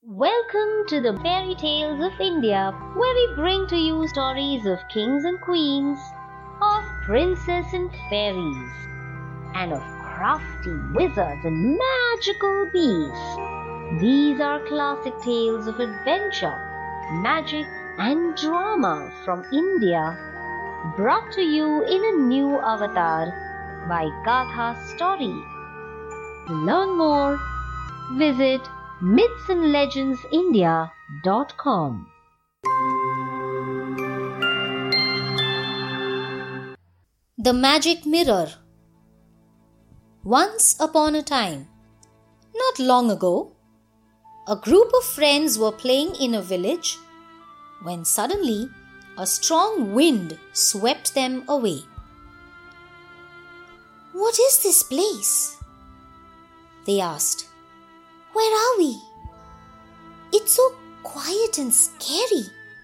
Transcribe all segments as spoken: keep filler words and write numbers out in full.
Welcome to the Fairy Tales of India, where we bring to you stories of kings and queens, of princes and fairies, and of crafty wizards and magical beasts. These are classic tales of adventure, magic, and drama from India, brought to you in a new avatar by Gatha Story. To learn more, visit myths and legends india dot com. The Magic Mirror. Once upon a time, not long ago, a group of friends were playing in a village when suddenly a strong wind swept them away. "What is this place?" they asked. "Where are we? It's so quiet and scary."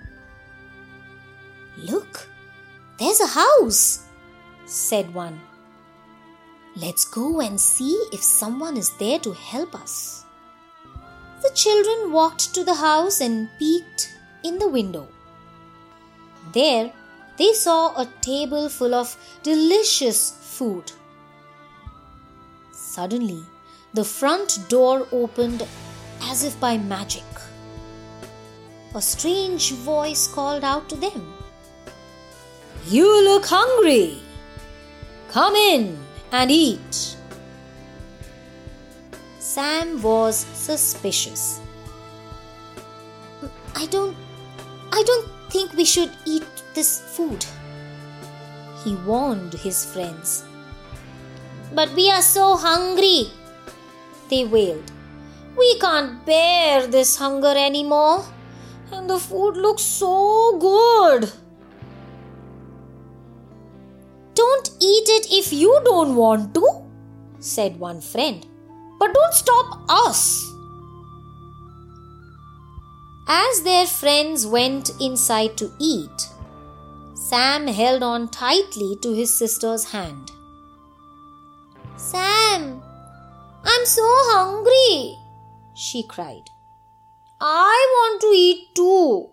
"Look, there's a house," said one. "Let's go and see if someone is there to help us." The children walked to the house and peeked in the window. There, they saw a table full of delicious food. Suddenly, the front door opened as if by magic. A strange voice called out to them, "You look hungry. Come in and eat." Sam was suspicious. I don't, I don't think we should eat this food," he warned his friends. "But we are so hungry," they wailed. "We can't bear this hunger anymore, and the food looks so good." "Don't eat it if you don't want to," said one friend. "But don't stop us." As their friends went inside to eat, Sam held on tightly to his sister's hand. "Sam, I'm so hungry," she cried. "I want to eat too."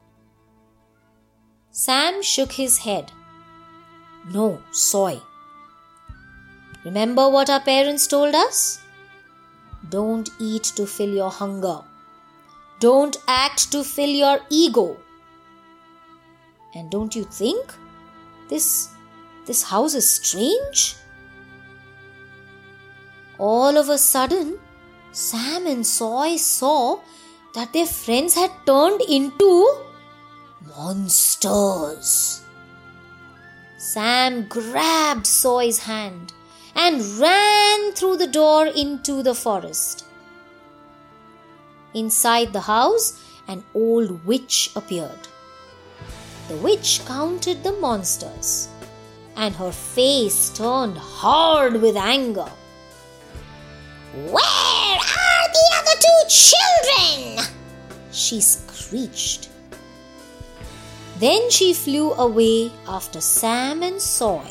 Sam shook his head. "No, soy. Remember what our parents told us? Don't eat to fill your hunger. Don't act to fill your ego. And don't you think this, this house is strange?" All of a sudden, Sam and Soy saw that their friends had turned into monsters. Sam grabbed Soy's hand and ran through the door into the forest. Inside the house, an old witch appeared. The witch counted the monsters, and her face turned hard with anger. "Where are the other two children?" she screeched. Then she flew away after Sam and Soy.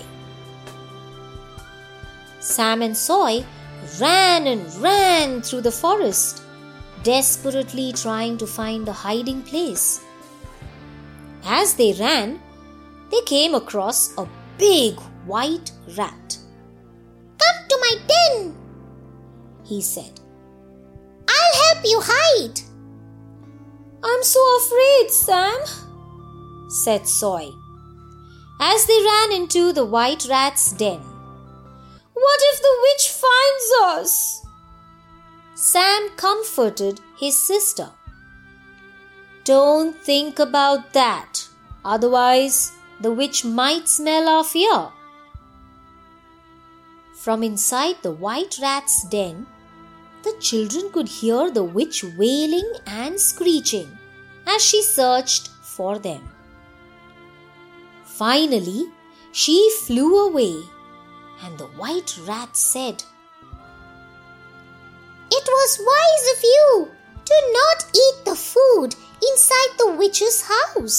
Sam and Soy ran and ran through the forest, desperately trying to find a hiding place. As they ran, they came across a big white rat. "Come to my den," he said. "I'll help you hide." "I'm so afraid, Sam," said Soy, as they ran into the white rat's den. "What if the witch finds us?" Sam comforted his sister. "Don't think about that, otherwise the witch might smell our fear." From inside the white rat's den, the children could hear the witch wailing and screeching as she searched for them. Finally, she flew away, and the white rat said, "It was wise of you to not eat the food inside the witch's house."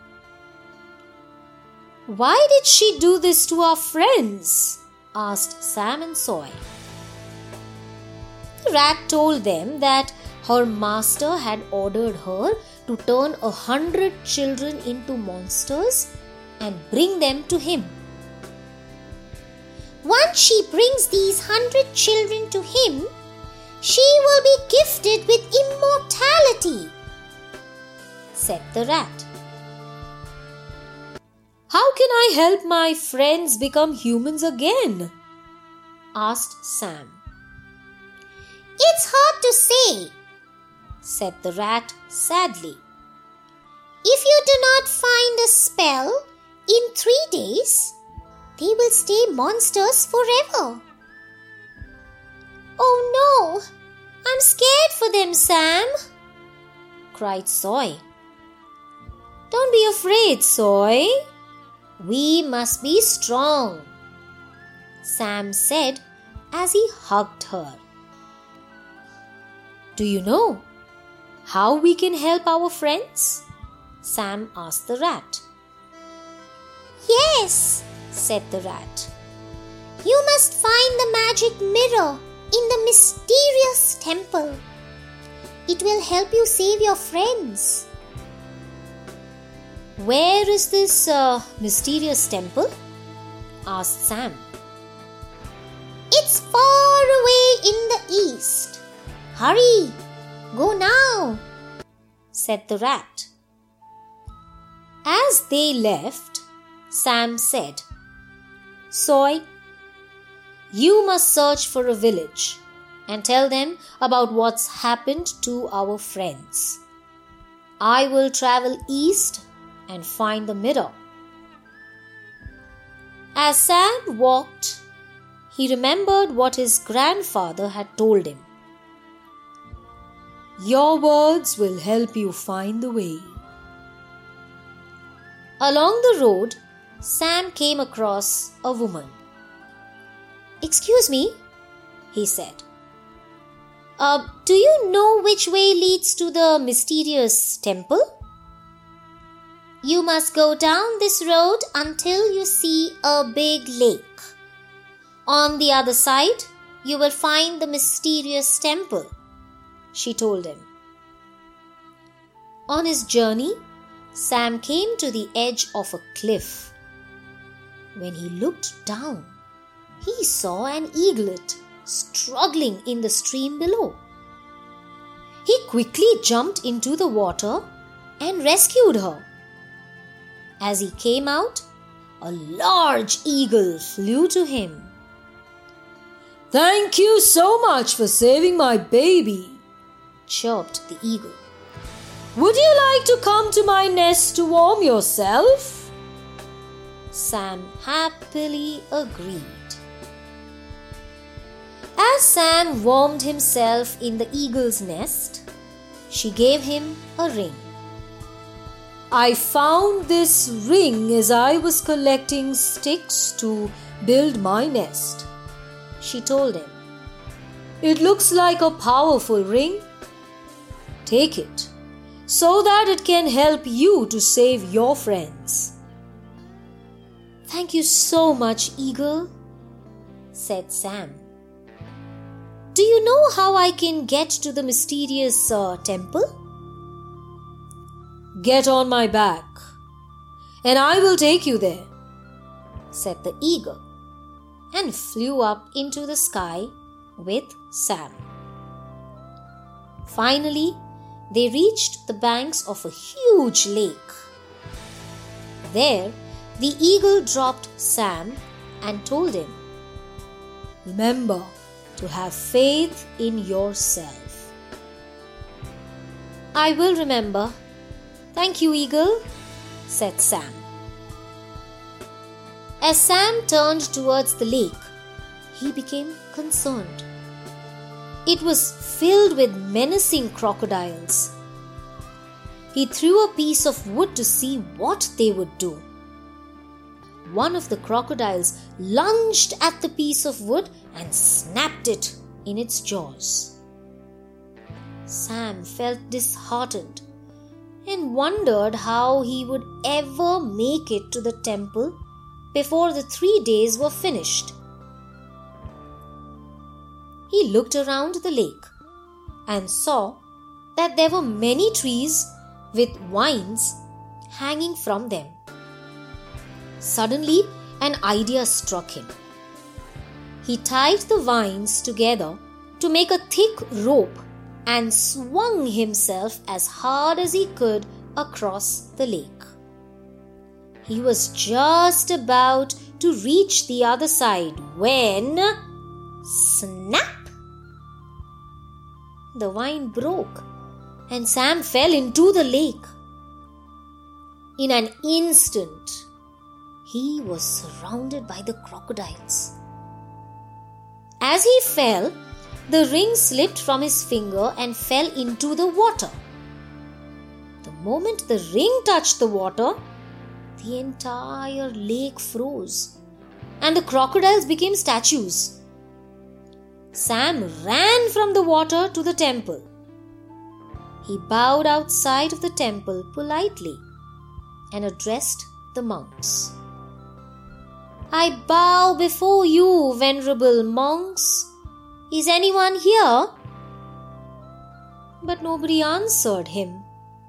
"Why did she do this to our friends?" asked Sam and Soy. The rat told them that Her master had ordered her to turn a hundred children into monsters and bring them to him. Once she brings these hundred children to him, she will be gifted with immortality, said the rat. How can I help my friends become humans again? Asked Sam. It's hard to say, said the rat sadly. If you do not find a spell in three days, they will stay monsters forever. Oh no, I'm scared for them, Sam, cried Soy. Don't be afraid, Soy. We must be strong, Sam said as he hugged her. Do you know how we can help our friends? Sam asked the rat. Yes, said the rat. You must find the magic mirror in the mysterious temple. It will help you save your friends. Where is this uh, mysterious temple? Asked Sam. It's far away in the east. Hurry, go now, said the rat. As they left, Sam said, Soy, you must search for a village and tell them about what's happened to our friends. I will travel east and find the mirror. As Sam walked, he remembered what his grandfather had told him. Your words will help you find the way. Along the road, Sam came across a woman. Excuse me, he said. Uh, do you know which way leads to the mysterious temple? You must go down this road until you see a big lake. On the other side, you will find the mysterious temple, she told him. On his journey, Sam came to the edge of a cliff. When he looked down, he saw an eaglet struggling in the stream below. He quickly jumped into the water and rescued her. As he came out, a large eagle flew to him. Thank you so much for saving my baby, chirped the eagle. Would you like to come to my nest to warm yourself? Sam happily agreed. As Sam warmed himself in the eagle's nest, she gave him a ring. I found this ring as I was collecting sticks to build my nest, she told him. It looks like a powerful ring. Take it, so that it can help you to save your friends. Thank you so much, Eagle, said Sam. Do you know how I can get to the mysterious uh, temple? Get on my back, and I will take you there, said the eagle, and flew up into the sky with Sam. Finally, they reached the banks of a huge lake. There, the eagle dropped Sam and told him, Remember to have faith in yourself. I will remember. Thank you, Eagle, said Sam. As Sam turned towards the lake, he became concerned. It was filled with menacing crocodiles. He threw a piece of wood to see what they would do. One of the crocodiles lunged at the piece of wood and snapped it in its jaws. Sam felt disheartened and wondered how he would ever make it to the temple before the three days were finished. He looked around the lake and saw that there were many trees with vines hanging from them. Suddenly, an idea struck him. He tied the vines together to make a thick rope and swung himself as hard as he could across the lake. He was just about to reach the other side when, snap! The vine broke and Sam fell into the lake. In an instant, he was surrounded by the crocodiles. As he fell, the ring slipped from his finger and fell into the water. The moment the ring touched the water, the entire lake froze and the crocodiles became statues. Sam ran from the water to the temple. He bowed outside of the temple politely and addressed the monks. "I bow before you, venerable monks. Is anyone here?" But nobody answered him.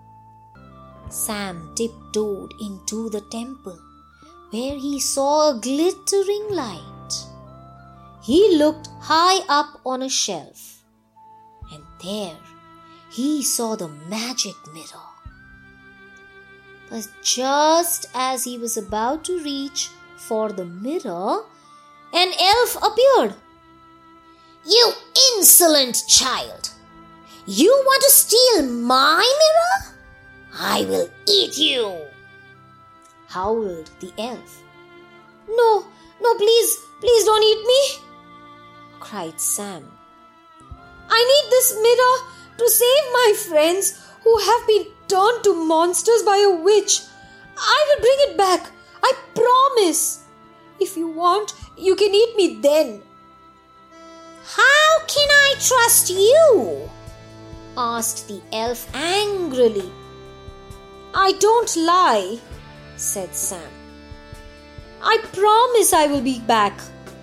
Sam tiptoed into the temple, where he saw a glittering light. He looked high up on a shelf, and there he saw the magic mirror. But just as he was about to reach for the mirror, an elf appeared. "You insolent child! You want to steal my mirror? I will eat you!" howled the elf. "No, no, please, please don't eat me!" cried Sam. "I need this mirror to save my friends who have been turned to monsters by a witch. I will bring it back, I promise. If you want, you can eat me then." "How can I trust you?" asked the elf angrily. "I don't lie," said Sam. "I promise I will be back."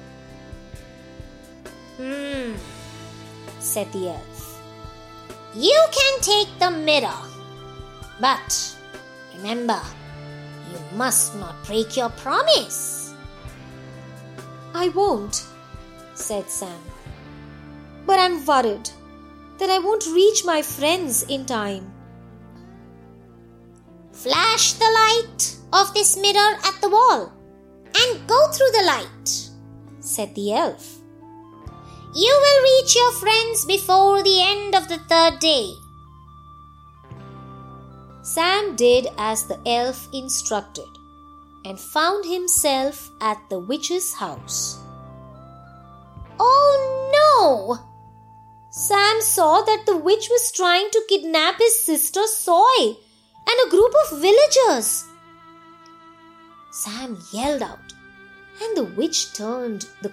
"Hmm," said the elf. "You can take the mirror, but remember, you must not break your promise." "I won't," said Sam. "But I'm worried that I won't reach my friends in time." "Flash the light of this mirror at the wall and go through the light," said the elf. "You will reach your friends before the end of the third day." Sam did as the elf instructed and found himself at the witch's house. Oh no! Sam saw that the witch was trying to kidnap his sister Soy and a group of villagers. Sam yelled out, and the witch turned the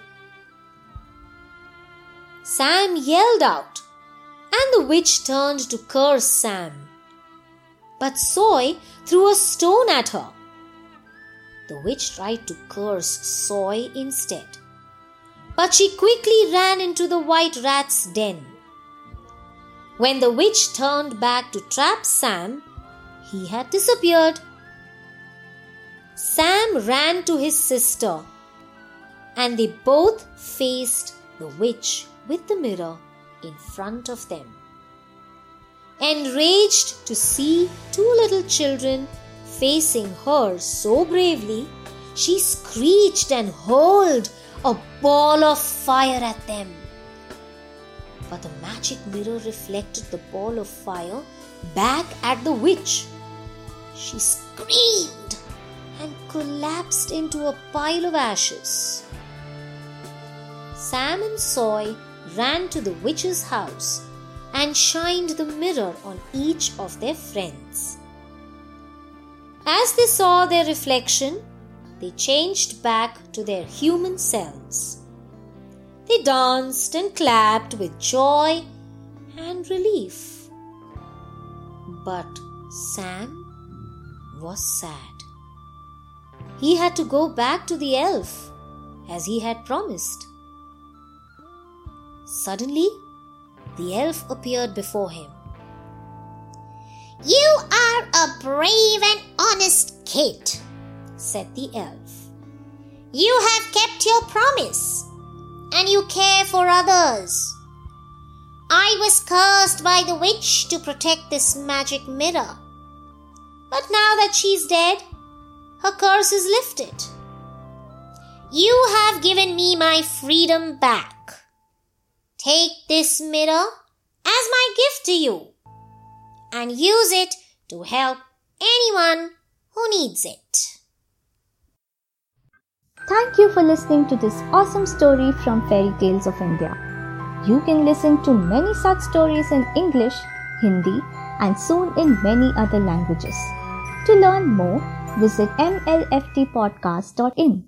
Sam yelled out, and the witch turned to curse Sam. But Soy threw a stone at her. The witch tried to curse Soy instead, but she quickly ran into the white rat's den. When the witch turned back to trap Sam, he had disappeared. Sam ran to his sister, and they both faced the witch with the mirror in front of them. Enraged to see two little children facing her so bravely, she screeched and hurled a ball of fire at them. But the magic mirror reflected the ball of fire back at the witch. She screamed and collapsed into a pile of ashes. Sam and Soy ran to the witch's house and shined the mirror on each of their friends. As they saw their reflection, they changed back to their human selves. They danced and clapped with joy and relief. But Sam was sad. He had to go back to the elf as he had promised. Suddenly, the elf appeared before him. You are a brave and honest kid, said the elf. You have kept your promise, and you care for others. I was cursed by the witch to protect this magic mirror. But now that she's dead, her curse is lifted. You have given me my freedom back. Take this mirror as my gift to you and use it to help anyone who needs it. Thank you for listening to this awesome story from Fairy Tales of India. You can listen to many such stories in English, Hindi, and soon in many other languages. To learn more, visit m l f t podcast dot in.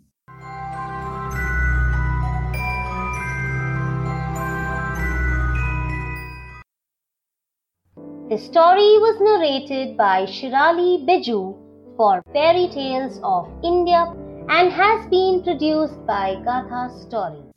The story was narrated by Shirali Biju for Fairy Tales of India and has been produced by Gatha Story.